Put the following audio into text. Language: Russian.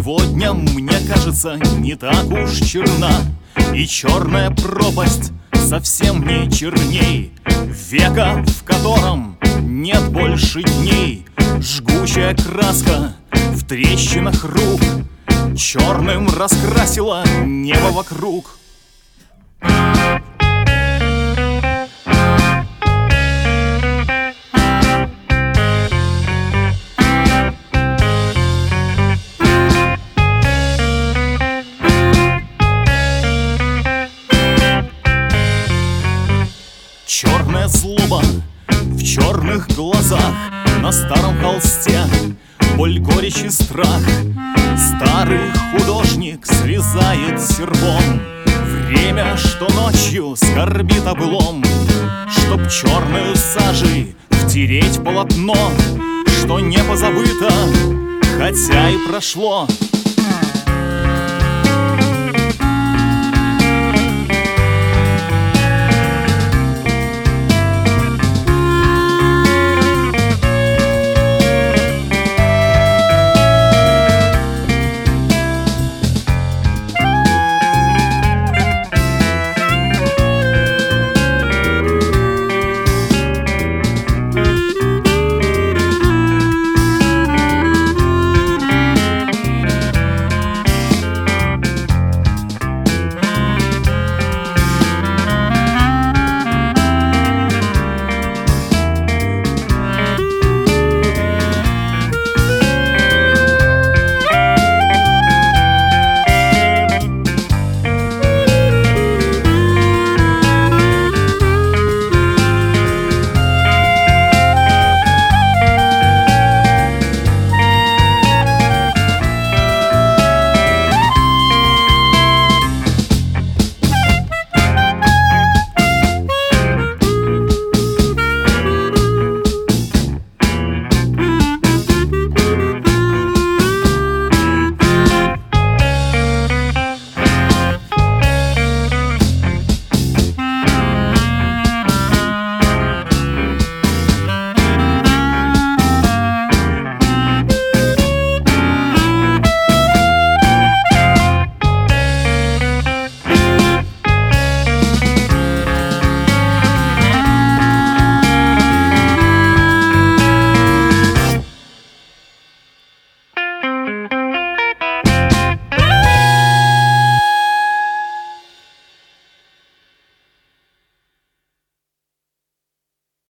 Сегодня, мне кажется, не так уж черна, и черная пропасть совсем не черней. Века, в котором нет больше дней, жгучая краска в трещинах рук черным раскрасила небо вокруг. Черная злоба в черных глазах, на старом холсте боль, горечь и страх. Старый художник срезает серпом время, что ночью скорбит о былом, чтоб черную сажей втереть полотно, что не позабыто, хотя и прошло.